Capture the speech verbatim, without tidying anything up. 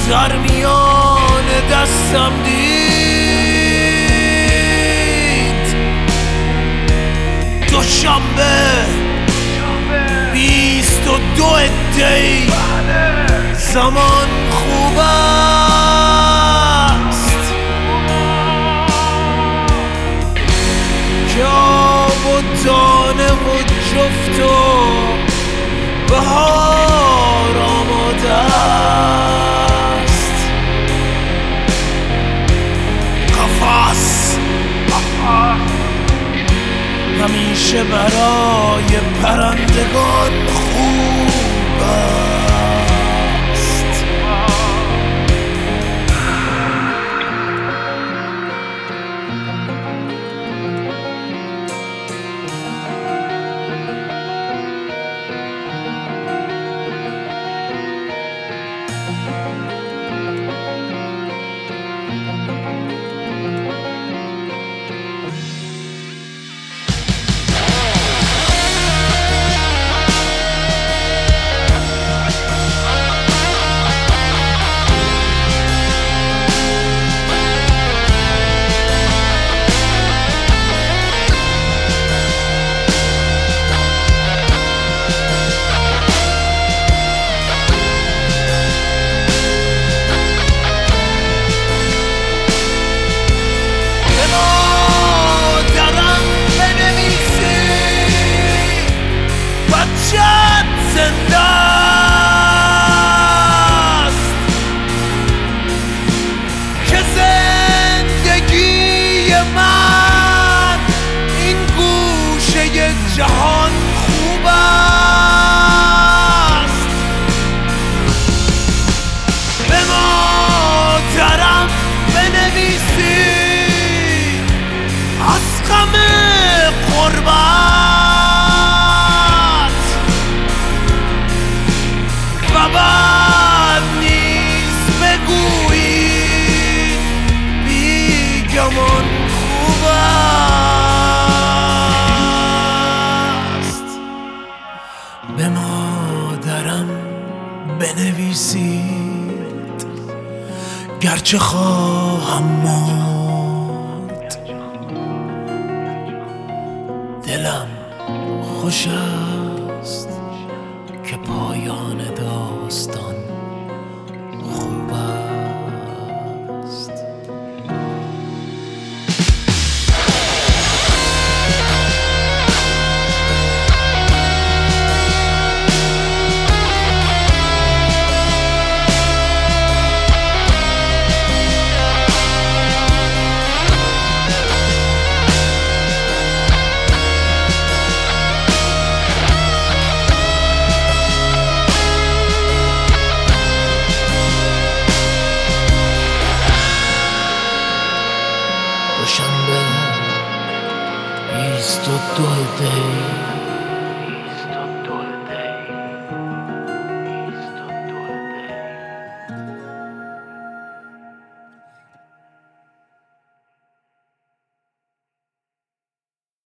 در میان دستم دید دوشنبه بیست و دو دی زمان خوب است که آب و دانه و جفت و بهار آماده است. قفس همیشه برای پرندگان خوب است. جهان خوب است. به مادرم بنویسی از غم غربت و بعد نیز بگویی بیگمان خوب است. به مادرم بنویسید گرچه خواهم مرد، دلم خوش است که پایان داستان خوب است. دوشنبه بیست و دو دی